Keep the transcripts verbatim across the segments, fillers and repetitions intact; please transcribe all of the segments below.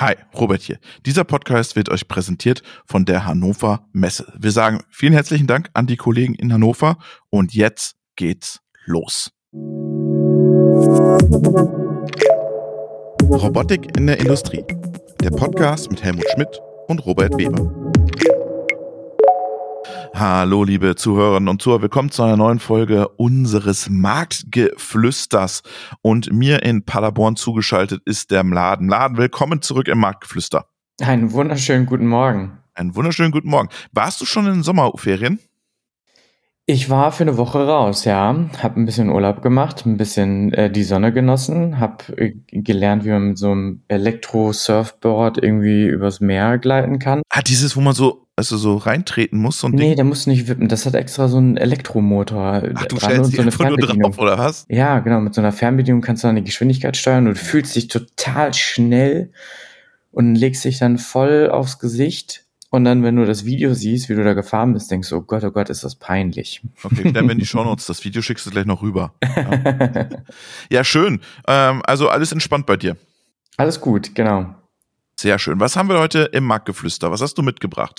Hi, Robert hier. Dieser Podcast wird euch präsentiert von der Hannover Messe. Wir sagen vielen herzlichen Dank an die Kollegen in Hannover und jetzt geht's los. Robotik in der Industrie. Der Podcast mit Helmut Schmidt und Robert Weber. Hallo liebe Zuhörerinnen und Zuhörer, willkommen zu einer neuen Folge unseres Marktgeflüsters. Und mir in Paderborn zugeschaltet ist der Mladen. Mladen, willkommen zurück im Marktgeflüster. Einen wunderschönen guten Morgen. Einen wunderschönen guten Morgen. Warst du schon in den Sommerferien? Ich war für eine Woche raus, ja. Hab ein bisschen Urlaub gemacht, ein bisschen äh, die Sonne genossen, hab äh, gelernt, wie man mit so einem Elektro-Surfboard irgendwie übers Meer gleiten kann. Ah, dieses, wo man so, also so reintreten muss, so ein Nee, Ding? der muss nicht wippen, das hat extra so einen Elektromotor Ach, du dran stellst und dich so eine einfach nur Fernbedienung. drauf, oder was? Ja, genau, mit so einer Fernbedienung kannst du dann die Geschwindigkeit steuern und du fühlst dich total schnell und legst dich dann voll aufs Gesicht. Und dann, wenn du das Video siehst, wie du da gefahren bist, denkst du, oh Gott, oh Gott, ist das peinlich. Okay, dann wenn die Shownotes, das Video schickst du gleich noch rüber. Ja, ja schön. Ähm, also alles entspannt bei dir. Alles gut, genau. Sehr schön. Was haben wir heute im Marktgeflüster? Was hast du mitgebracht?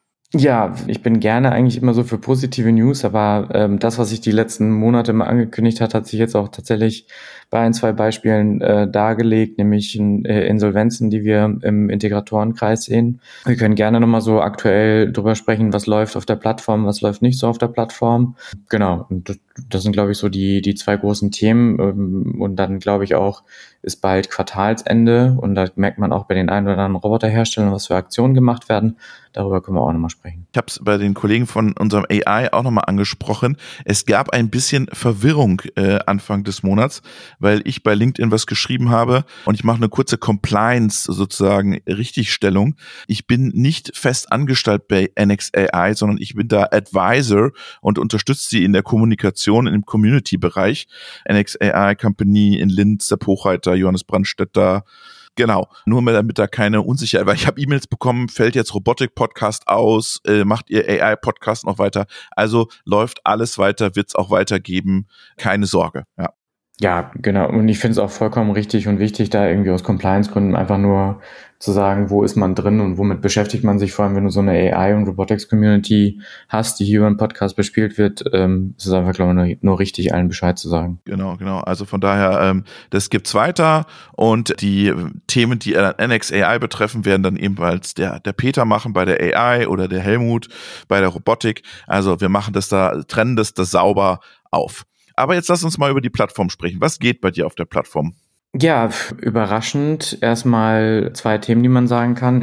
Ja, ich bin gerne eigentlich immer so für positive News, aber ähm, das, was sich die letzten Monate immer angekündigt hat, hat sich jetzt auch tatsächlich bei ein, zwei Beispielen äh, dargelegt, nämlich in, äh, Insolvenzen, die wir im Integratorenkreis sehen. Wir können gerne nochmal so aktuell drüber sprechen, was läuft auf der Plattform, was läuft nicht so auf der Plattform. Genau, und das, das sind, glaube ich, so die die zwei großen Themen. Ähm, und dann, glaube ich, auch ist bald Quartalsende und da merkt man auch bei den ein oder anderen Roboterherstellern, was für Aktionen gemacht werden. Darüber können wir auch nochmal sprechen. Ich habe es bei den Kollegen von unserem A I auch nochmal angesprochen. Es gab ein bisschen Verwirrung äh, Anfang des Monats, weil ich bei LinkedIn was geschrieben habe und ich mache eine kurze Compliance sozusagen Richtigstellung. Ich bin nicht fest angestellt bei N X A I, sondern ich bin da Advisor und unterstütze sie in der Kommunikation im Community-Bereich. N X A I Company in Linz, Sepp Hochreiter, Johannes Brandstätter. Genau, nur damit da keine Unsicherheit, weil ich habe E-Mails bekommen, fällt jetzt Robotik-Podcast aus, äh, macht ihr A I-Podcast noch weiter? Also läuft alles weiter, wird es auch weitergeben, keine Sorge, ja. Ja, genau. Und ich finde es auch vollkommen richtig und wichtig, da irgendwie aus Compliance-Gründen einfach nur zu sagen, wo ist man drin und womit beschäftigt man sich, vor allem wenn du so eine A I- und Robotics-Community hast, die hier über einen Podcast bespielt wird, ähm, ist es einfach, glaube ich, nur, nur richtig, allen Bescheid zu sagen. Genau, genau. Also von daher, ähm, das gibt's weiter und die Themen, die N X A I betreffen, werden dann ebenfalls der, der Peter machen bei der A I oder der Helmut bei der Robotik. Also wir machen das da, trennen das da sauber auf. Aber jetzt lass uns mal über die Plattform sprechen. Was geht bei dir auf der Plattform? Ja, überraschend. Erstmal zwei Themen, die man sagen kann.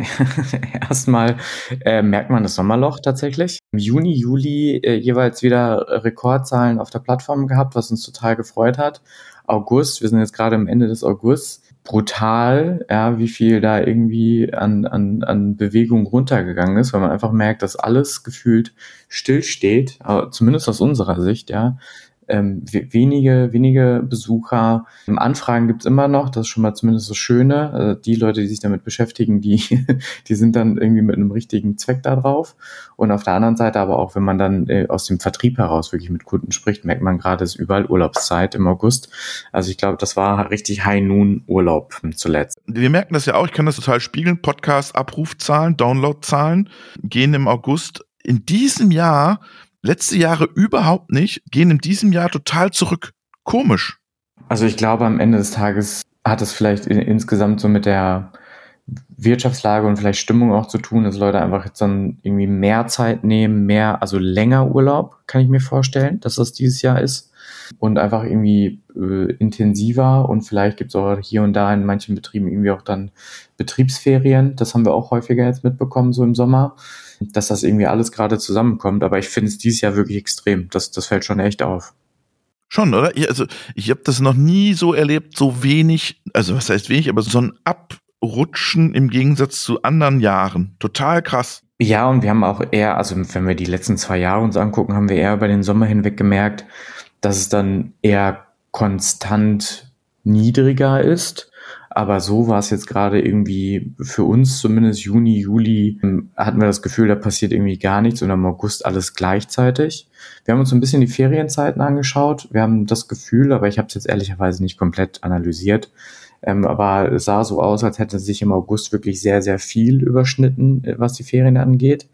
Erstmal äh, merkt man das Sommerloch tatsächlich. Im Juni, Juli äh, jeweils wieder Rekordzahlen auf der Plattform gehabt, was uns total gefreut hat. August, wir sind jetzt gerade am Ende des Augusts. Brutal, ja, wie viel da irgendwie an, an, an Bewegung runtergegangen ist, weil man einfach merkt, dass alles gefühlt stillsteht, aber zumindest aus unserer Sicht, ja. Ähm, wenige, wenige Besucher. Anfragen gibt's immer noch, das ist schon mal zumindest das Schöne. Also die Leute, die sich damit beschäftigen, die, die sind dann irgendwie mit einem richtigen Zweck da drauf. Und auf der anderen Seite aber auch, wenn man dann äh, aus dem Vertrieb heraus wirklich mit Kunden spricht, merkt man gerade, es ist überall Urlaubszeit im August. Also ich glaube, das war richtig High-Noon-Urlaub zuletzt. Wir merken das ja auch, ich kann das total spiegeln. Podcast-Abrufzahlen, Downloadzahlen gehen im August in diesem Jahr letzte Jahre überhaupt nicht, gehen in diesem Jahr total zurück. Komisch. Also ich glaube, am Ende des Tages hat es vielleicht in, insgesamt so mit der Wirtschaftslage und vielleicht Stimmung auch zu tun, dass Leute einfach jetzt dann irgendwie mehr Zeit nehmen, mehr, also länger Urlaub, kann ich mir vorstellen, dass das dieses Jahr ist. Und einfach irgendwie äh, intensiver und vielleicht gibt es auch hier und da in manchen Betrieben irgendwie auch dann Betriebsferien. Das haben wir auch häufiger jetzt mitbekommen, so im Sommer, dass das irgendwie alles gerade zusammenkommt. Aber ich finde es dieses Jahr wirklich extrem. Das, das fällt schon echt auf. Schon, oder? Ich, also ich habe das noch nie so erlebt, so wenig, also was heißt wenig, aber so ein Abrutschen im Gegensatz zu anderen Jahren. Total krass. Ja, und wir haben auch eher, also wenn wir die letzten zwei Jahre uns angucken, haben wir eher über den Sommer hinweg gemerkt, dass es dann eher konstant niedriger ist. Aber so war es jetzt gerade irgendwie für uns, zumindest Juni, Juli, hatten wir das Gefühl, da passiert irgendwie gar nichts und im August alles gleichzeitig. Wir haben uns ein bisschen die Ferienzeiten angeschaut. Wir haben das Gefühl, aber ich habe es jetzt ehrlicherweise nicht komplett analysiert, Ähm, aber es sah so aus, als hätte sich im August wirklich sehr, sehr viel überschnitten, was die Ferien angeht.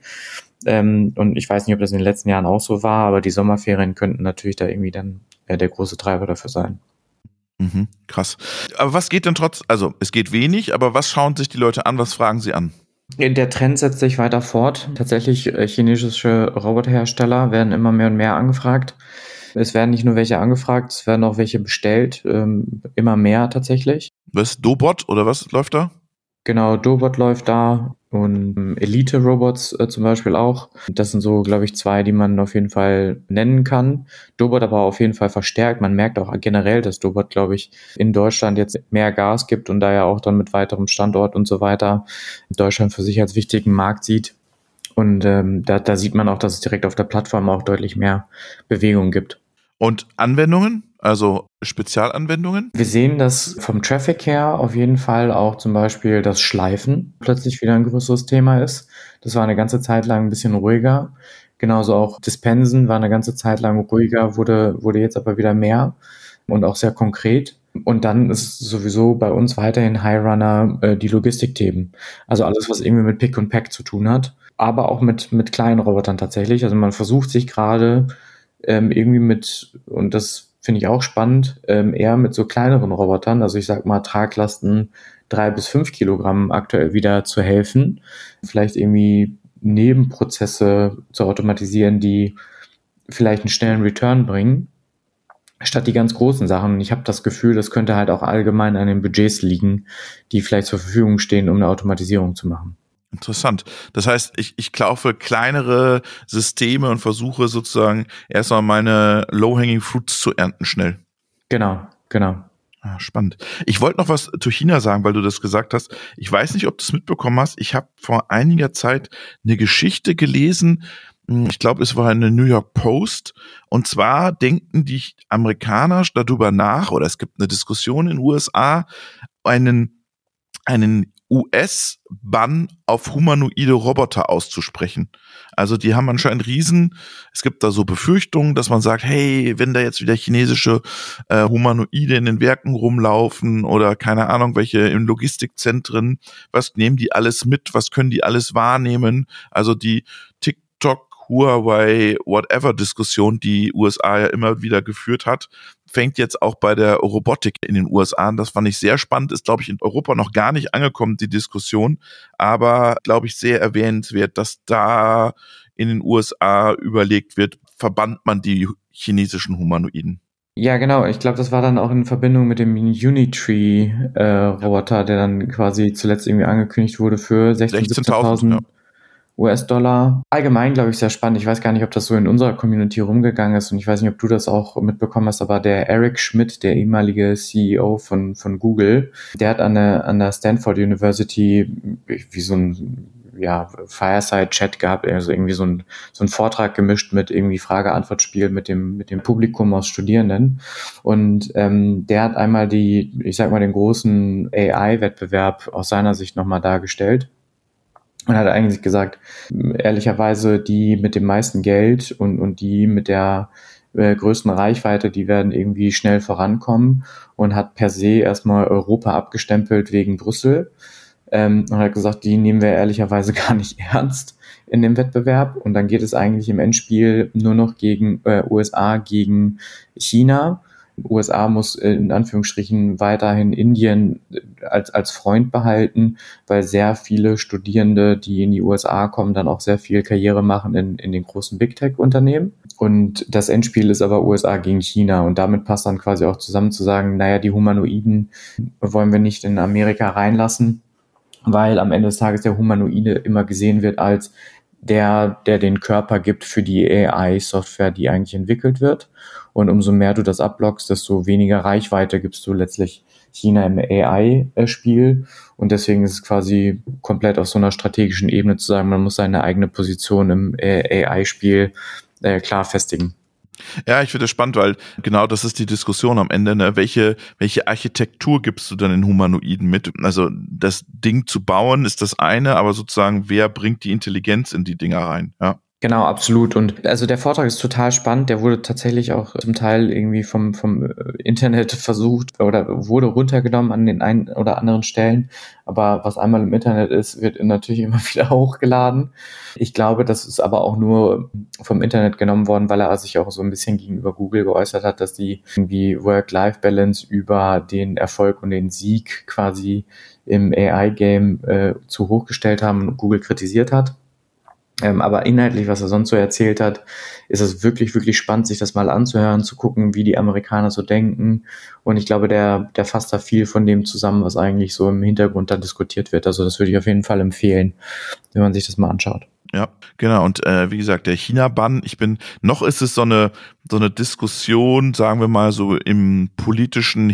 Ähm, und ich weiß nicht, ob das in den letzten Jahren auch so war, aber die Sommerferien könnten natürlich da irgendwie dann äh, der große Treiber dafür sein. Mhm, krass. Aber was geht denn trotz, also es geht wenig, aber was schauen sich die Leute an, was fragen sie an? Der Trend setzt sich weiter fort. Tatsächlich, äh, chinesische Roboterhersteller werden immer mehr und mehr angefragt. Es werden nicht nur welche angefragt, es werden auch welche bestellt, ähm, immer mehr tatsächlich. Was, Dobot oder was läuft da? Genau, Dobot läuft da und ähm, Elite-Robots äh, zum Beispiel auch. Das sind so, glaube ich, zwei, die man auf jeden Fall nennen kann. Dobot aber auf jeden Fall verstärkt. Man merkt auch generell, dass Dobot, glaube ich, in Deutschland jetzt mehr Gas gibt und da ja auch dann mit weiterem Standort und so weiter Deutschland für sich als wichtigen Markt sieht. Und ähm, da, da sieht man auch, dass es direkt auf der Plattform auch deutlich mehr Bewegung gibt. Und Anwendungen, also Spezialanwendungen? Wir sehen, dass vom Traffic her auf jeden Fall auch zum Beispiel das Schleifen plötzlich wieder ein größeres Thema ist. Das war eine ganze Zeit lang ein bisschen ruhiger. Genauso auch Dispensen war eine ganze Zeit lang ruhiger, wurde, wurde jetzt aber wieder mehr und auch sehr konkret. Und dann ist sowieso bei uns weiterhin High-Runner äh, die Logistikthemen. Also alles, was irgendwie mit Pick und Pack zu tun hat, aber auch mit, mit kleinen Robotern tatsächlich. Also man versucht sich gerade ähm, irgendwie mit, und das finde ich auch spannend, ähm, eher mit so kleineren Robotern, also ich sag mal Traglasten drei bis fünf Kilogramm aktuell wieder zu helfen, vielleicht irgendwie Nebenprozesse zu automatisieren, die vielleicht einen schnellen Return bringen, statt die ganz großen Sachen. Und ich habe das Gefühl, das könnte halt auch allgemein an den Budgets liegen, die vielleicht zur Verfügung stehen, um eine Automatisierung zu machen. Interessant. Das heißt, ich, ich kaufe kleinere Systeme und versuche sozusagen erstmal meine Low-Hanging Fruits zu ernten schnell. Genau, genau. Ah, spannend. Ich wollte noch was zu China sagen, weil du das gesagt hast. Ich weiß nicht, ob du es mitbekommen hast. Ich habe vor einiger Zeit eine Geschichte gelesen. Ich glaube, es war eine New York Post. Und zwar denken die Amerikaner darüber nach, oder es gibt eine Diskussion in den U S A, einen, einen U S-Bann auf humanoide Roboter auszusprechen. Also die haben anscheinend riesen, es gibt da so Befürchtungen, dass man sagt, hey, wenn da jetzt wieder chinesische äh, Humanoide in den Werken rumlaufen oder keine Ahnung, welche in Logistikzentren, was nehmen die alles mit, was können die alles wahrnehmen? Also die TikTok, Huawei, whatever Diskussion, die U S A ja immer wieder geführt hat, fängt jetzt auch bei der Robotik in den U S A an. Das fand ich sehr spannend, ist, glaube ich, in Europa noch gar nicht angekommen, die Diskussion, aber, glaube ich, sehr erwähnenswert, dass da in den U S A überlegt wird, verbannt man die chinesischen Humanoiden. Ja, genau. Ich glaube, das war dann auch in Verbindung mit dem Unitree-Roboter, äh, der dann quasi zuletzt irgendwie angekündigt wurde für sechzehntausend, siebzehntausend ja. U S-Dollar. Allgemein, glaube ich, sehr spannend. Ich weiß gar nicht, ob das so in unserer Community rumgegangen ist und ich weiß nicht, ob du das auch mitbekommen hast, aber der Eric Schmidt, der ehemalige C E O von, von Google, der hat an der, an der Stanford University wie so ein ja, Fireside-Chat gehabt, also irgendwie so ein, so ein Vortrag gemischt mit irgendwie Frage-Antwort-Spiel mit dem, mit dem Publikum aus Studierenden. Und ähm, der hat einmal die, ich sag mal, den großen A I-Wettbewerb aus seiner Sicht nochmal dargestellt. Und hat eigentlich gesagt, ehrlicherweise die mit dem meisten Geld und, und die mit der äh, größten Reichweite, die werden irgendwie schnell vorankommen und hat per se erstmal Europa abgestempelt wegen Brüssel ähm, und hat gesagt, die nehmen wir ehrlicherweise gar nicht ernst in dem Wettbewerb. Und dann geht es eigentlich im Endspiel nur noch gegen äh, U S A gegen China. U S A muss in Anführungsstrichen weiterhin Indien als, als Freund behalten, weil sehr viele Studierende, die in die U S A kommen, dann auch sehr viel Karriere machen in, in den großen Big Tech-Unternehmen. Und das Endspiel ist aber U S A gegen China. Und damit passt dann quasi auch zusammen zu sagen, naja, die Humanoiden wollen wir nicht in Amerika reinlassen, weil am Ende des Tages der Humanoide immer gesehen wird als der, der den Körper gibt für die A I-Software, die eigentlich entwickelt wird. Und umso mehr du das abblockst, desto weniger Reichweite gibst du letztlich China im A I-Spiel. Und deswegen ist es quasi komplett auf so einer strategischen Ebene zu sagen, man muss seine eigene Position im A I-Spiel äh, klar festigen. Ja, ich finde das spannend, weil genau das ist die Diskussion am Ende, ne? Welche, welche Architektur gibst du dann den Humanoiden mit? Also das Ding zu bauen ist das eine, aber sozusagen, wer bringt die Intelligenz in die Dinger rein? Ja. Genau, absolut. Und also der Vortrag ist total spannend. Der wurde tatsächlich auch zum Teil irgendwie vom, vom Internet versucht oder wurde runtergenommen an den einen oder anderen Stellen. Aber was einmal im Internet ist, wird natürlich immer wieder hochgeladen. Ich glaube, das ist aber auch nur vom Internet genommen worden, weil er sich auch so ein bisschen gegenüber Google geäußert hat, dass die irgendwie Work-Life-Balance über den Erfolg und den Sieg quasi im A I-Game äh, zu hoch gestellt haben und Google kritisiert hat. Ähm, aber inhaltlich, was er sonst so erzählt hat, ist es wirklich, wirklich spannend, sich das mal anzuhören, zu gucken, wie die Amerikaner so denken. Und ich glaube, der, der fasst da viel von dem zusammen, was eigentlich so im Hintergrund da diskutiert wird. Also das würde ich auf jeden Fall empfehlen, wenn man sich das mal anschaut. Ja, genau. Und äh, wie gesagt, der China-Bann, ich bin, noch ist es so eine so eine Diskussion, sagen wir mal so im politischen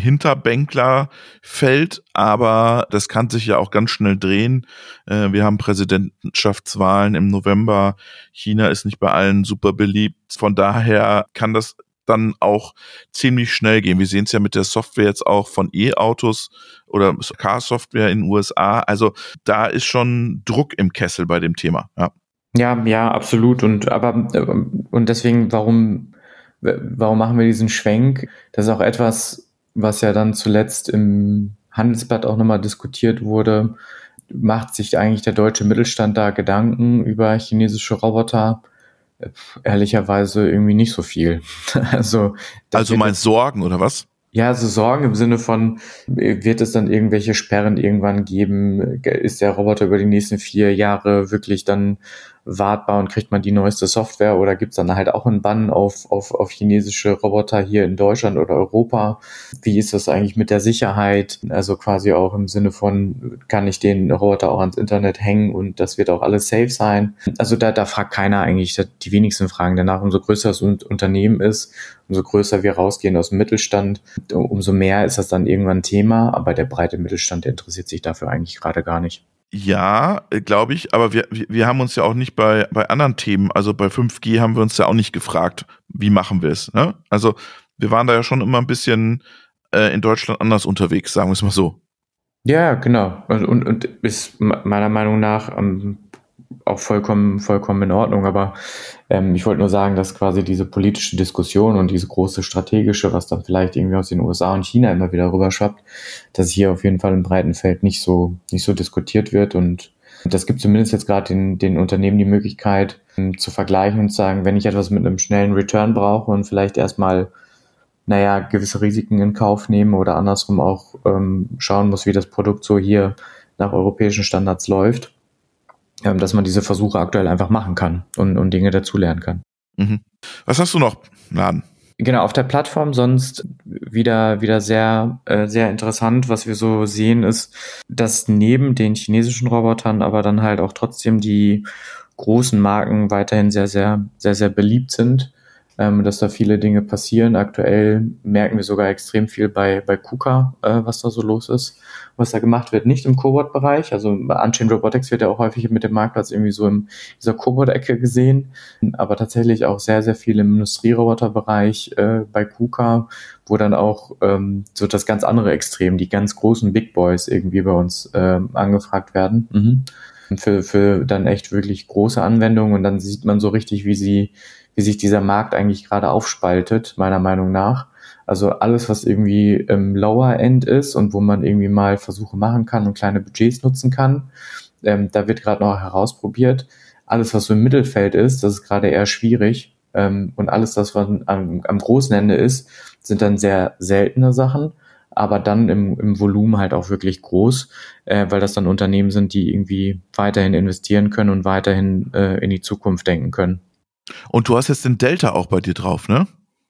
Hinterbänklerfeld, aber das kann sich ja auch ganz schnell drehen. Äh, wir haben Präsidentschaftswahlen im November. China ist nicht bei allen super beliebt. Von daher kann das dann auch ziemlich schnell gehen. Wir sehen es ja mit der Software jetzt auch von E-Autos oder Car-Software in den U S A. Also da ist schon Druck im Kessel bei dem Thema. Ja. Ja, ja, absolut. Und aber und deswegen, warum, warum machen wir diesen Schwenk? Das ist auch etwas, was ja dann zuletzt im Handelsblatt auch nochmal diskutiert wurde. Macht sich eigentlich der deutsche Mittelstand da Gedanken über chinesische Roboter? Ehrlicherweise irgendwie nicht so viel. Also, also meinst Sorgen oder was? Ja, so Sorgen im Sinne von, wird es dann irgendwelche Sperren irgendwann geben? Ist der Roboter über die nächsten vier Jahre wirklich dann wartbar und kriegt man die neueste Software? Oder gibt es dann halt auch einen Bann auf, auf, auf chinesische Roboter hier in Deutschland oder Europa? Wie ist das eigentlich mit der Sicherheit? Also quasi auch im Sinne von, kann ich den Roboter auch ans Internet hängen und das wird auch alles safe sein? Also da, da fragt keiner eigentlich, die wenigsten fragen danach. Umso größer das Unternehmen ist, umso größer wir rausgehen aus dem Mittelstand, umso mehr ist das dann irgendwann Thema, aber der breite Mittelstand, der interessiert sich dafür eigentlich gerade gar nicht. Ja, glaube ich, aber wir, wir haben uns ja auch nicht bei, bei anderen Themen, also bei fünf G haben wir uns ja auch nicht gefragt, wie machen wir es, ne? Also wir waren da ja schon immer ein bisschen äh, in Deutschland anders unterwegs, sagen wir es mal so. Ja, genau. Und, und, und ist meiner Meinung nach ähm, auch vollkommen, vollkommen in Ordnung. Aber ähm, ich wollte nur sagen, dass quasi diese politische Diskussion und diese große strategische, was dann vielleicht irgendwie aus den U S A und China immer wieder rüberschwappt, dass hier auf jeden Fall im breiten Feld nicht so, nicht so diskutiert wird. Und das gibt zumindest jetzt gerade den, den Unternehmen die Möglichkeit ähm, zu vergleichen und zu sagen, wenn ich etwas mit einem schnellen Return brauche und vielleicht erstmal naja, gewisse Risiken in Kauf nehme oder andersrum auch ähm, schauen muss, wie das Produkt so hier nach europäischen Standards läuft, ähm, dass man diese Versuche aktuell einfach machen kann und, und Dinge dazulernen kann. Mhm. Was hast du noch, Laden? Genau, auf der Plattform sonst wieder, wieder sehr, äh, sehr interessant. Was wir so sehen ist, dass neben den chinesischen Robotern aber dann halt auch trotzdem die großen Marken weiterhin sehr, sehr, sehr, sehr beliebt sind. Ähm, dass da viele Dinge passieren. Aktuell merken wir sogar extrem viel bei, bei KUKA, äh, was da so los ist, was da gemacht wird. Nicht im Cobot-Bereich, also bei Unchained Robotics wird ja auch häufig mit dem Marktplatz irgendwie so in dieser Cobot-Ecke gesehen, aber tatsächlich auch sehr, sehr viel im Industrieroboter-Bereich äh, bei KUKA, wo dann auch ähm, so das ganz andere Extrem, die ganz großen Big Boys irgendwie bei uns äh, angefragt werden. Mhm. Für, für dann echt wirklich große Anwendungen und dann sieht man so richtig, wie sie wie sich dieser Markt eigentlich gerade aufspaltet, meiner Meinung nach. Also alles, was irgendwie im Lower End ist und wo man irgendwie mal Versuche machen kann und kleine Budgets nutzen kann, ähm, da wird gerade noch herausprobiert. Alles, was so im Mittelfeld ist, das ist gerade eher schwierig. Ähm, und alles das, was am, am großen Ende ist, sind dann sehr seltene Sachen, aber dann im, im Volumen halt auch wirklich groß, äh, weil das dann Unternehmen sind, die irgendwie weiterhin investieren können und weiterhin äh, in die Zukunft denken können. Und du hast jetzt den Delta auch bei dir drauf, ne?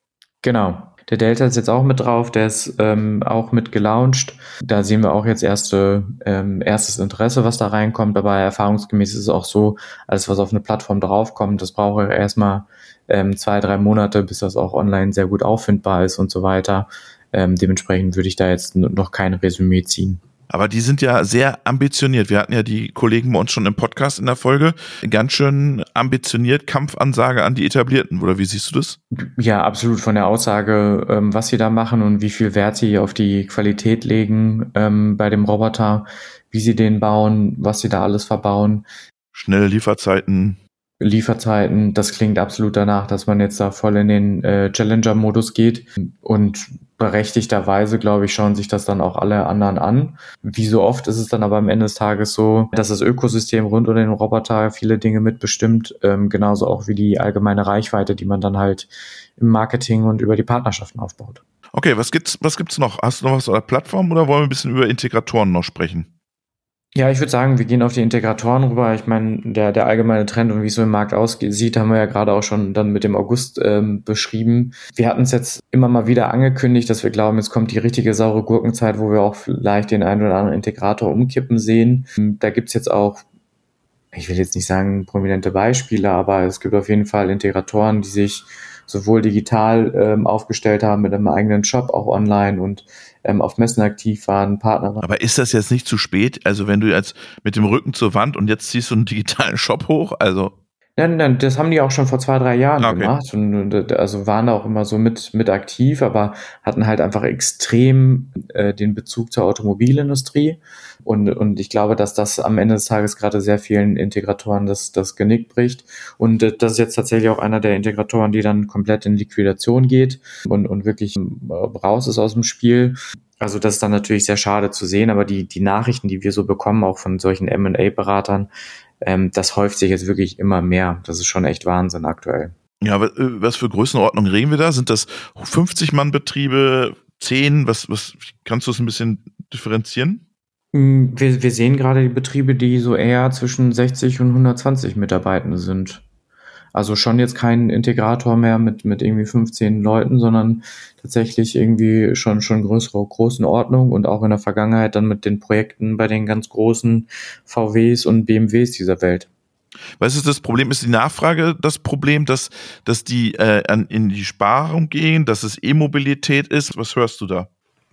Genau. Der Delta ist jetzt auch mit drauf, der ist ähm, auch mit gelauncht. Da sehen wir auch jetzt erste, ähm, erstes Interesse, was da reinkommt, aber erfahrungsgemäß ist es auch so, alles, was auf eine Plattform draufkommt, das braucht erstmal ähm, zwei, drei Monate, bis das auch online sehr gut auffindbar ist und so weiter. Ähm, dementsprechend würde ich da jetzt noch kein Resümee ziehen. Aber die sind ja sehr ambitioniert. Wir hatten ja die Kollegen bei uns schon im Podcast in der Folge. Ganz schön ambitioniert, Kampfansage an die Etablierten. Oder wie siehst du das? Ja, absolut. Von der Aussage, ähm, was sie da machen und wie viel Wert sie auf die Qualität legen ähm, bei dem Roboter, wie sie den bauen, was sie da alles verbauen. Schnelle Lieferzeiten. Lieferzeiten, das klingt absolut danach, dass man jetzt da voll in den äh, Challenger-Modus geht und berechtigterweise, glaube ich, schauen sich das dann auch alle anderen an. Wie so oft ist es dann aber am Ende des Tages so, dass das Ökosystem rund um den Roboter viele Dinge mitbestimmt, ähm, genauso auch wie die allgemeine Reichweite, die man dann halt im Marketing und über die Partnerschaften aufbaut. Okay, was gibt's, was gibt's noch? Hast du noch was auf der Plattform oder wollen wir ein bisschen über Integratoren noch sprechen? Ja, ich würde sagen, wir gehen auf die Integratoren rüber. Ich meine, der, der allgemeine Trend und wie es so im Markt aussieht, haben wir ja gerade auch schon dann mit dem August ähm, beschrieben. Wir hatten es jetzt immer mal wieder angekündigt, dass wir glauben, jetzt kommt die richtige saure Gurkenzeit, wo wir auch vielleicht den einen oder anderen Integrator umkippen sehen. Da gibt's jetzt auch, ich will jetzt nicht sagen prominente Beispiele, aber es gibt auf jeden Fall Integratoren, die sich sowohl digital ähm, aufgestellt haben mit einem eigenen Shop, auch online und ähm, auf Messen aktiv waren, Partner. Aber ist das jetzt nicht zu spät? Also wenn du jetzt mit dem Rücken zur Wand und jetzt ziehst du einen digitalen Shop hoch, also... Nein, nein, das haben die auch schon vor zwei, drei Jahren okay. gemacht und, und also waren da auch immer so mit, mit aktiv, aber hatten halt einfach extrem äh, den Bezug zur Automobilindustrie und, und ich glaube, dass das am Ende des Tages gerade sehr vielen Integratoren das, das Genick bricht und äh, das ist jetzt tatsächlich auch einer der Integratoren, die dann komplett in Liquidation geht und, und wirklich raus ist aus dem Spiel. Also das ist dann natürlich sehr schade zu sehen, aber die, die Nachrichten, die wir so bekommen, auch von solchen M und A-Beratern, ähm, das häuft sich jetzt wirklich immer mehr. Das ist schon echt Wahnsinn aktuell. Ja, was für Größenordnung reden wir da? Sind das fünfzig-Mann-Betriebe, zehn? Was, was, kannst du es ein bisschen differenzieren? Wir, wir sehen gerade die Betriebe, die so eher zwischen sechzig und hundertzwanzig Mitarbeitende sind. Also schon jetzt kein Integrator mehr mit, mit irgendwie fünfzehn Leuten, sondern tatsächlich irgendwie schon, schon größere Größenordnung und auch in der Vergangenheit dann mit den Projekten bei den ganz großen V Ws und B M Ws dieser Welt. Weißt du, das Problem ist die Nachfrage, das Problem, dass, dass die äh, an, in die Sparung gehen, dass es E-Mobilität ist. Was hörst du da?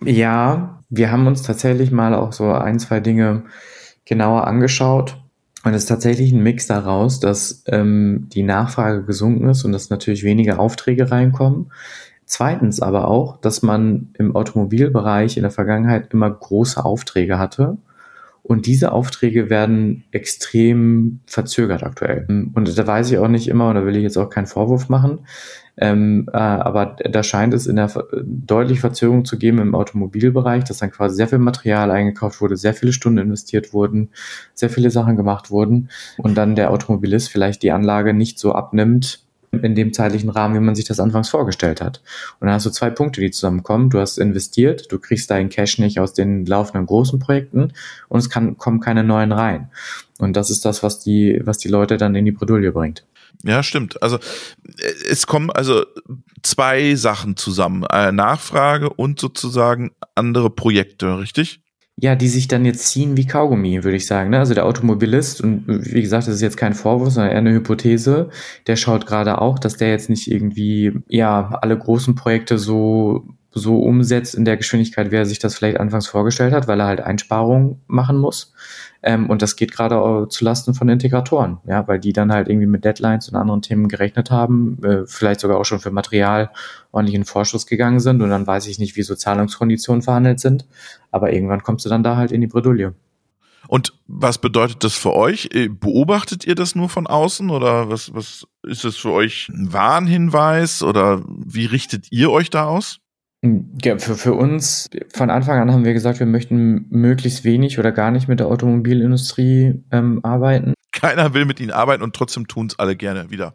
Ja, wir haben uns tatsächlich mal auch so ein, zwei Dinge genauer angeschaut. Und es ist tatsächlich ein Mix daraus, dass ähm, die Nachfrage gesunken ist und dass natürlich weniger Aufträge reinkommen. Zweitens aber auch, dass man im Automobilbereich in der Vergangenheit immer große Aufträge hatte. Und diese Aufträge werden extrem verzögert aktuell. Und da weiß ich auch nicht immer, und da will ich jetzt auch keinen Vorwurf machen, ähm, äh, aber da scheint es in der deutliche Verzögerung zu geben im Automobilbereich, dass dann quasi sehr viel Material eingekauft wurde, sehr viele Stunden investiert wurden, sehr viele Sachen gemacht wurden und dann der Automobilist vielleicht die Anlage nicht so abnimmt in dem zeitlichen Rahmen, wie man sich das anfangs vorgestellt hat. Und dann hast du zwei Punkte, die zusammenkommen. Du hast investiert, du kriegst deinen Cash nicht aus den laufenden großen Projekten und es kann, kommen keine neuen rein. Und das ist das, was die, was die Leute dann in die Bredouille bringt. Ja, stimmt. Also es kommen also zwei Sachen zusammen. Äh, Nachfrage und sozusagen andere Projekte, richtig? Ja, die sich dann jetzt ziehen wie Kaugummi, würde ich sagen. Also der Automobilist, und wie gesagt, das ist jetzt kein Vorwurf, sondern eher eine Hypothese, der schaut gerade auch, dass der jetzt nicht irgendwie, ja, alle großen Projekte so so umsetzt in der Geschwindigkeit, wie er sich das vielleicht anfangs vorgestellt hat, weil er halt Einsparungen machen muss. Ähm, und das geht gerade auch zulasten von Integratoren, ja, weil die dann halt irgendwie mit Deadlines und anderen Themen gerechnet haben, äh, vielleicht sogar auch schon für Material ordentlich in Vorschuss gegangen sind und dann weiß ich nicht, wie so Zahlungskonditionen verhandelt sind, aber irgendwann kommst du dann da halt in die Bredouille. Und was bedeutet das für euch? Beobachtet ihr das nur von außen oder was, was ist das für euch ein Warnhinweis oder wie richtet ihr euch da aus? Ja, für, für uns, von Anfang an haben wir gesagt, wir möchten möglichst wenig oder gar nicht mit der Automobilindustrie ähm, arbeiten. Keiner will mit ihnen arbeiten und trotzdem tun es alle gerne wieder.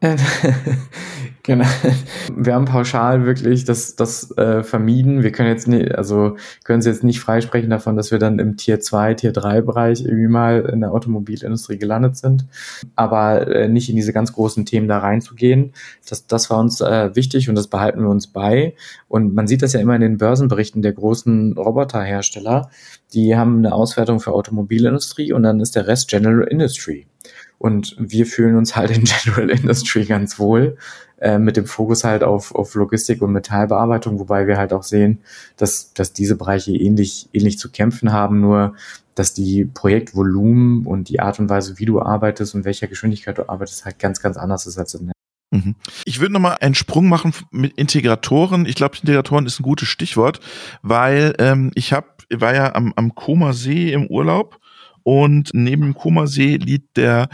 Genau. Wir haben pauschal wirklich das, das äh, vermieden. Wir können jetzt nicht, also können Sie jetzt nicht freisprechen davon, dass wir dann im Tier zwei, Tier drei Bereich irgendwie mal in der Automobilindustrie gelandet sind. Aber äh, nicht in diese ganz großen Themen da reinzugehen. Das, das war uns äh, wichtig und das behalten wir uns bei. Und man sieht das ja immer in den Börsenberichten der großen Roboterhersteller. Die haben eine Auswertung für Automobilindustrie und dann ist der Rest General Industry. Und wir fühlen uns halt in General Industry ganz wohl, äh, mit dem Fokus halt auf, auf Logistik und Metallbearbeitung, wobei wir halt auch sehen, dass, dass diese Bereiche ähnlich, ähnlich zu kämpfen haben, nur dass die Projektvolumen und die Art und Weise, wie du arbeitest und welcher Geschwindigkeit du arbeitest, halt ganz, ganz anders ist als in der. Ich würde nochmal einen Sprung machen mit Integratoren. Ich glaube, Integratoren ist ein gutes Stichwort, weil ähm, ich hab, war ja am, am Comer See im Urlaub und neben dem Comer-See liegt der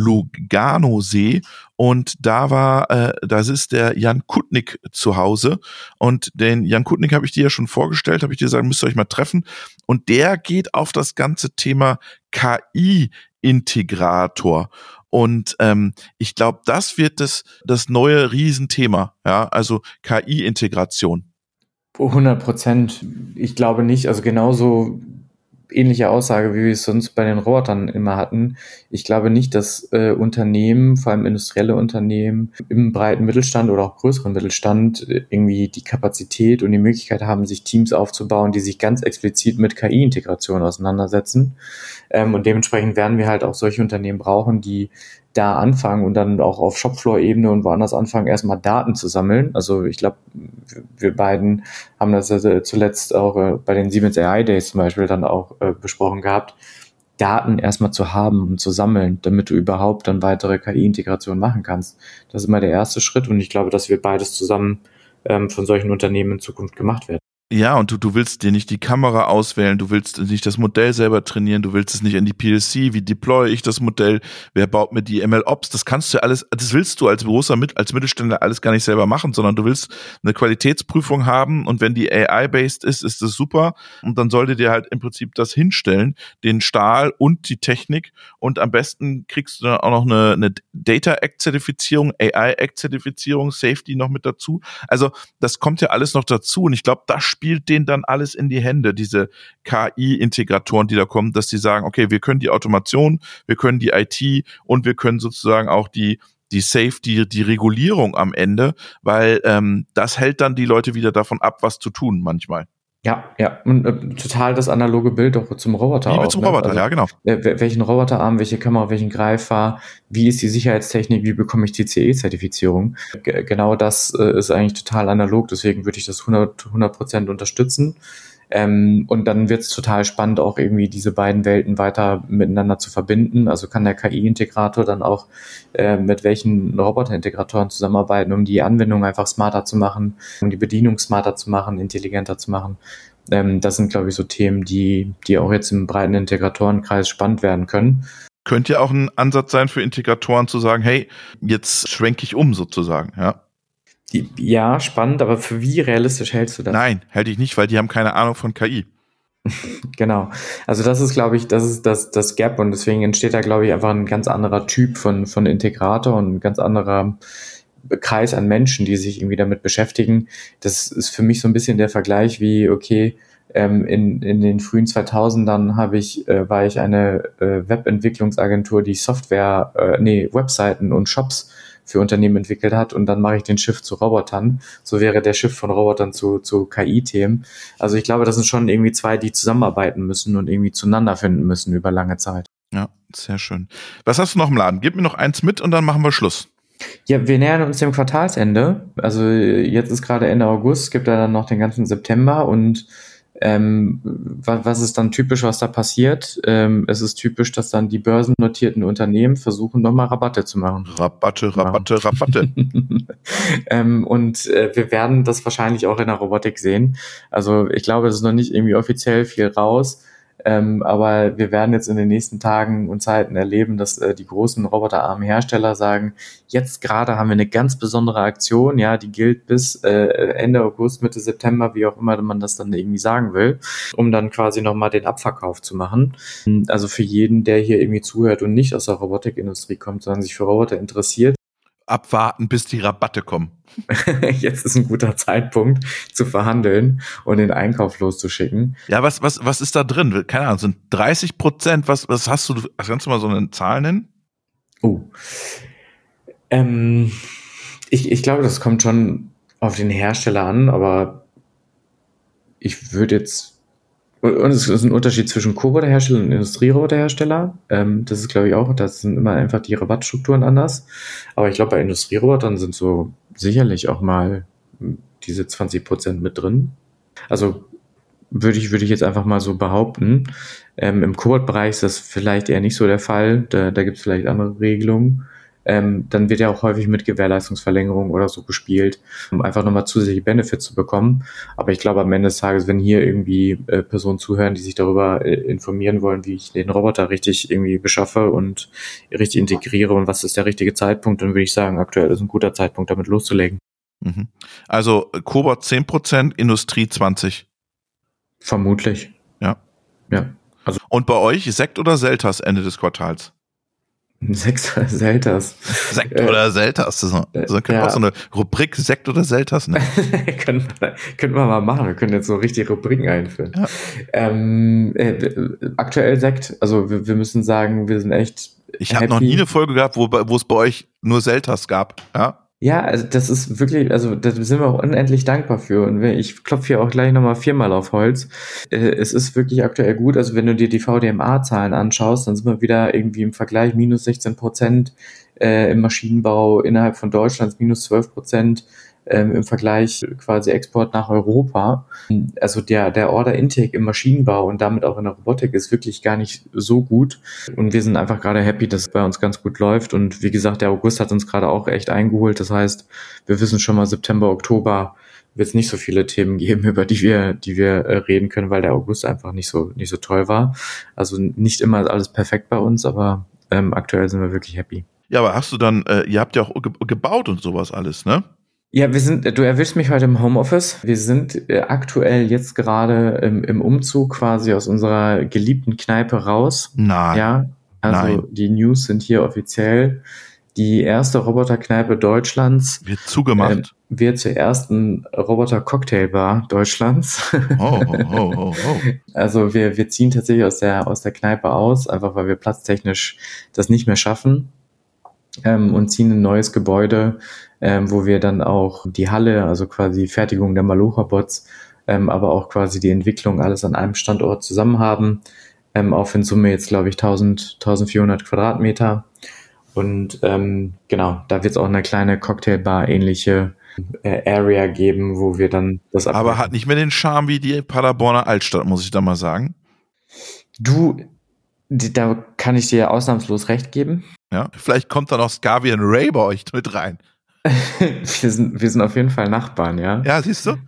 Lugano-See und da war, äh, das ist der Jan Kutnik zu Hause und den Jan Kutnik habe ich dir ja schon vorgestellt, habe ich dir gesagt, müsst ihr euch mal treffen und der geht auf das ganze Thema K I-Integrator. Und ähm, ich glaube, das wird das, das neue Riesenthema, ja, also K I-Integration. hundert Prozent. Ich glaube nicht, also genauso ähnliche Aussage, wie wir es sonst bei den Robotern immer hatten. Ich glaube nicht, dass äh, Unternehmen, vor allem industrielle Unternehmen, im breiten Mittelstand oder auch größeren Mittelstand äh, irgendwie die Kapazität und die Möglichkeit haben, sich Teams aufzubauen, die sich ganz explizit mit K I-Integration auseinandersetzen. Ähm, und dementsprechend werden wir halt auch solche Unternehmen brauchen, die da anfangen und dann auch auf Shopfloor-Ebene und woanders anfangen, erstmal Daten zu sammeln. Also ich glaube, wir beiden haben das also zuletzt auch äh, bei den Siemens A I Days zum Beispiel dann auch äh, besprochen gehabt, Daten erstmal zu haben und zu sammeln, damit du überhaupt dann weitere K I-Integration machen kannst. Das ist immer der erste Schritt und ich glaube, dass wir beides zusammen ähm, von solchen Unternehmen in Zukunft gemacht werden. Ja, und du, du willst dir nicht die Kamera auswählen, du willst nicht das Modell selber trainieren, du willst es nicht in die P L C, wie deploy ich das Modell, wer baut mir die M L-Ops, das kannst du alles, das willst du als großer, als Mittelständler alles gar nicht selber machen, sondern du willst eine Qualitätsprüfung haben und wenn die A I-based ist, ist das super und dann sollte dir halt im Prinzip das hinstellen, den Stahl und die Technik und am besten kriegst du dann auch noch eine, eine Data-Act-Zertifizierung, A I-Act-Zertifizierung, Safety noch mit dazu, also das kommt ja alles noch dazu und ich glaube, das spielt denen dann alles in die Hände, diese K I-Integratoren, die da kommen, dass die sagen, okay, wir können die Automation, wir können die I T und wir können sozusagen auch die die Safety, die Regulierung am Ende, weil ähm, das hält dann die Leute wieder davon ab, was zu tun manchmal. Ja, ja, und äh, total das analoge Bild auch zum Roboter. Liebe auch, zum ne? Roboter, also, ja, genau. Äh, welchen Roboterarm, welche Kamera, welchen Greifer, wie ist die Sicherheitstechnik, wie bekomme ich die C E-Zertifizierung? G- genau das äh, ist eigentlich total analog, deswegen würde ich das hundert Prozent unterstützen. Ähm, und dann wird es total spannend, auch irgendwie diese beiden Welten weiter miteinander zu verbinden. Also kann der K I-Integrator dann auch äh, mit welchen Roboterintegratoren zusammenarbeiten, um die Anwendung einfach smarter zu machen, um die Bedienung smarter zu machen, intelligenter zu machen. Ähm, das sind, glaube ich, so Themen, die, die auch jetzt im breiten Integratorenkreis spannend werden können. Könnte ja auch ein Ansatz sein für Integratoren zu sagen, hey, jetzt schwenke ich um sozusagen, ja. Die, ja, spannend, aber für wie realistisch hältst du das? Nein, hätte ich nicht, weil die haben keine Ahnung von K I. Genau. Also das ist, glaube ich, das ist das, das Gap und deswegen entsteht da, glaube ich, einfach ein ganz anderer Typ von, von Integrator und ein ganz anderer Kreis an Menschen, die sich irgendwie damit beschäftigen. Das ist für mich so ein bisschen der Vergleich wie, okay, ähm, in, in den frühen zweitausendern habe ich, äh, war ich eine äh, Webentwicklungsagentur, die Software, äh, nee, Webseiten und Shops für Unternehmen entwickelt hat und dann mache ich den Shift zu Robotern. So wäre der Shift von Robotern zu, zu K I-Themen. Also ich glaube, das sind schon irgendwie zwei, die zusammenarbeiten müssen und irgendwie zueinander finden müssen über lange Zeit. Ja, sehr schön. Was hast du noch im Laden? Gib mir noch eins mit und dann machen wir Schluss. Ja, wir nähern uns dem Quartalsende. Also jetzt ist gerade Ende August, gibt ja dann noch den ganzen September und ähm, was, was ist dann typisch, was da passiert? Ähm, es ist typisch, dass dann die börsennotierten Unternehmen versuchen, nochmal Rabatte zu machen. Rabatte, Rabatte, ja. Rabatte. ähm, und äh, wir werden das wahrscheinlich auch in der Robotik sehen. Also ich glaube, es ist noch nicht irgendwie offiziell viel raus. Ähm, aber wir werden jetzt in den nächsten Tagen und Zeiten erleben, dass äh, die großen roboterarmen Hersteller sagen, jetzt gerade haben wir eine ganz besondere Aktion, ja, die gilt bis äh, Ende August, Mitte September, wie auch immer man das dann irgendwie sagen will, um dann quasi nochmal den Abverkauf zu machen. Also für jeden, der hier irgendwie zuhört und nicht aus der Robotikindustrie kommt, sondern sich für Roboter interessiert, abwarten, bis die Rabatte kommen. Jetzt ist ein guter Zeitpunkt zu verhandeln und den Einkauf loszuschicken. Ja, was, was, was ist da drin? Keine Ahnung, sind dreißig Prozent, was, was hast du, kannst du mal so eine Zahl nennen? Oh. Ähm, ich, ich glaube, das kommt schon auf den Hersteller an, aber ich würde jetzt, und es ist ein Unterschied zwischen Co-Roboterhersteller und Industrieroboterhersteller. Ähm, das ist, glaube ich, auch, das sind immer einfach die Rabattstrukturen anders. Aber ich glaube, bei Industrierobotern sind so sicherlich auch mal diese zwanzig Prozent mit drin. Also würde ich, würde ich jetzt einfach mal so behaupten. Ähm, Im Cobot-Bereich ist das vielleicht eher nicht so der Fall. Da, da gibt es vielleicht andere Regelungen. ähm, dann wird ja auch häufig mit Gewährleistungsverlängerung oder so gespielt, um einfach nochmal zusätzliche Benefits zu bekommen. Aber ich glaube, am Ende des Tages, wenn hier irgendwie äh, Personen zuhören, die sich darüber äh, informieren wollen, wie ich den Roboter richtig irgendwie beschaffe und richtig integriere und was ist der richtige Zeitpunkt, dann würde ich sagen, aktuell ist ein guter Zeitpunkt, damit loszulegen. Mhm. Also Cobot zehn Prozent, Industrie zwanzig. Vermutlich. Ja. Ja. Also und bei euch Sekt oder Selters Ende des Quartals? Sekt oder Selters. Sekt oder Selters. Das ist so, ja. Auch so eine Rubrik Sekt oder Selters, ne? können, wir, können wir mal machen. Wir können jetzt so richtig Rubriken einführen. Ja. Ähm, äh, aktuell Sekt. Also wir, wir müssen sagen, wir sind echt Ich habe noch nie eine Folge gehabt, wo, wo es bei euch nur Selters gab. Ja. Ja, also das ist wirklich, also da sind wir auch unendlich dankbar für. Und ich klopfe hier auch gleich nochmal viermal auf Holz. Es ist wirklich aktuell gut. Also wenn du dir die V D M A-Zahlen anschaust, dann sind wir wieder irgendwie im Vergleich minus sechzehn Prozent äh, im Maschinenbau innerhalb von Deutschlands, minus zwölf Prozent ähm, im Vergleich quasi Export nach Europa. Also der, der Order-Intake im Maschinenbau und damit auch in der Robotik ist wirklich gar nicht so gut. Und wir sind einfach gerade happy, dass es bei uns ganz gut läuft. Und wie gesagt, der August hat uns gerade auch echt eingeholt. Das heißt, wir wissen schon mal, September, Oktober wird es nicht so viele Themen geben, über die wir, die wir äh, reden können, weil der August einfach nicht so, nicht so toll war. Also nicht immer alles perfekt bei uns, aber ähm, aktuell sind wir wirklich happy. Ja, aber hast du dann, äh, ihr habt ja auch ge- gebaut und sowas alles, ne? Ja, wir sind, du erwischst mich heute im Homeoffice. Wir sind äh, aktuell jetzt gerade im, im Umzug quasi aus unserer geliebten Kneipe raus. Nein. Ja, also Nein. Die News sind hier offiziell. Die erste Roboterkneipe Deutschlands wird zugemacht. Äh, wird zur ersten Roboter-Cocktailbar Deutschlands. Oh, oh, oh, oh, oh. Also wir, wir ziehen tatsächlich aus der, aus der Kneipe aus, einfach weil wir platztechnisch das nicht mehr schaffen. Ähm, und ziehen ein neues Gebäude, ähm, wo wir dann auch die Halle, also quasi Fertigung der Malocha-Bots, ähm, aber auch quasi die Entwicklung alles an einem Standort zusammen haben. Ähm, auf in Summe jetzt, glaube ich, tausend, eintausendvierhundert Quadratmeter. Und ähm, genau, da wird es auch eine kleine Cocktailbar-ähnliche äh, Area geben, wo wir dann das Aber abhalten. Hat nicht mehr den Charme wie die Paderborner Altstadt, muss ich da mal sagen. Du, da kann ich dir ausnahmslos recht geben. Ja, vielleicht kommt dann auch Scavian Ray bei euch mit rein. wir, sind, wir sind auf jeden Fall Nachbarn, ja. Ja, siehst du?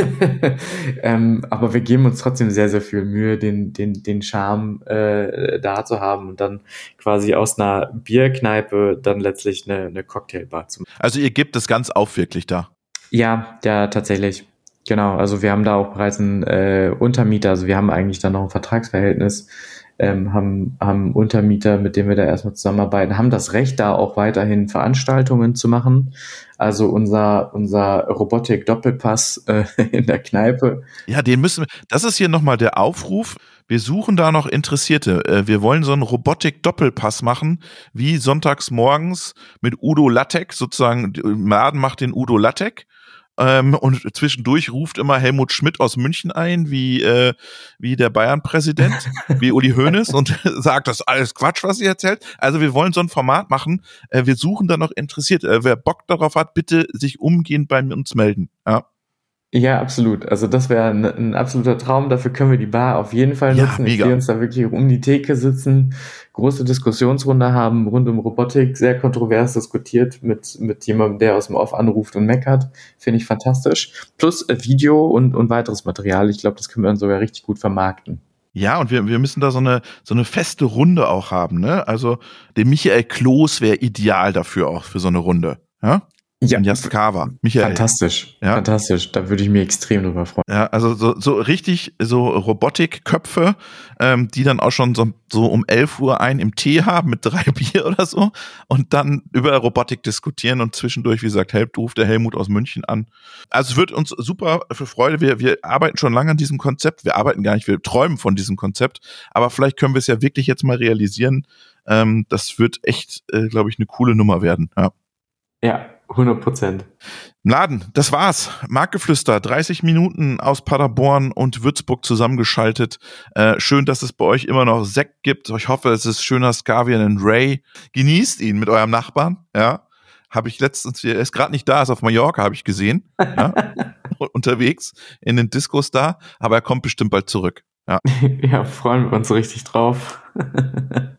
ähm, aber wir geben uns trotzdem sehr, sehr viel Mühe, den, den, den Charme äh, da zu haben und dann quasi aus einer Bierkneipe dann letztlich eine, eine Cocktailbar zu machen. Also ihr gebt das ganz auf wirklich da? Ja, ja, tatsächlich. Genau, also wir haben da auch bereits einen äh, Untermieter, also wir haben eigentlich dann noch ein Vertragsverhältnis, ähm, haben, haben Untermieter, mit denen wir da erstmal zusammenarbeiten, haben das Recht, da auch weiterhin Veranstaltungen zu machen. Also unser, unser Robotik-Doppelpass äh, in der Kneipe. Ja, den müssen wir, das ist hier nochmal der Aufruf. Wir suchen da noch Interessierte. Äh, wir wollen so einen Robotik-Doppelpass machen, wie sonntags morgens mit Udo Lattek, sozusagen, Maden macht den Udo Lattek. Ähm, und zwischendurch ruft immer Helmut Schmidt aus München ein, wie äh, wie der Bayern-Präsident, wie Uli Hoeneß und sagt, das ist alles Quatsch, was ihr erzählt. Also wir wollen so ein Format machen. Äh, wir suchen da noch interessiert. Äh, wer Bock darauf hat, bitte sich umgehend bei uns melden. Ja. Ja, absolut. Also das wäre ein, ein absoluter Traum. Dafür können wir die Bar auf jeden Fall nutzen. Ja, ich sehe uns da wirklich um die Theke sitzen, große Diskussionsrunde haben rund um Robotik, sehr kontrovers diskutiert mit mit jemandem, der aus dem Off anruft und meckert. Finde ich fantastisch. Plus äh, Video und und weiteres Material. Ich glaube, das können wir dann sogar richtig gut vermarkten. Ja, und wir, wir müssen da so eine, so eine feste Runde auch haben, ne? Also, der Michael Kloß wäre ideal dafür auch für so eine Runde, ja? Ja, Jaskawa. Michael. Fantastisch, ja. fantastisch. Da würde ich mich extrem drüber freuen. Ja, also so, so richtig so Robotikköpfe, ähm, die dann auch schon so, so um elf Uhr ein im Tee haben mit drei Bier oder so und dann über Robotik diskutieren und zwischendurch, wie gesagt, Help, ruft der Helmut aus München an. Also es wird uns super für Freude. Wir, wir arbeiten schon lange an diesem Konzept. Wir arbeiten gar nicht, wir träumen von diesem Konzept. Aber vielleicht können wir es ja wirklich jetzt mal realisieren. Ähm, das wird echt, äh, glaube ich, eine coole Nummer werden. Ja. Ja. hundert Prozent. Laden, das war's. Marktgeflüster, dreißig Minuten aus Paderborn und Würzburg zusammengeschaltet. Äh, schön, dass es bei euch immer noch Sekt gibt. Ich hoffe, es ist schöner Scavian and Ray. Genießt ihn mit eurem Nachbarn. Ja, habe ich letztens, er ist gerade nicht da, ist auf Mallorca, habe ich gesehen. Ja? Unterwegs in den Diskos da, aber er kommt bestimmt bald zurück. Ja, ja, freuen wir uns richtig drauf.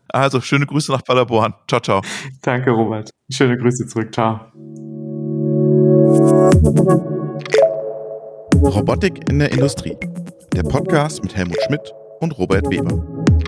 Also, schöne Grüße nach Paderborn. Ciao, ciao. Danke, Robert. Schöne Grüße zurück. Ciao. Robotik in der Industrie. Der Podcast mit Helmut Schmidt und Robert Weber.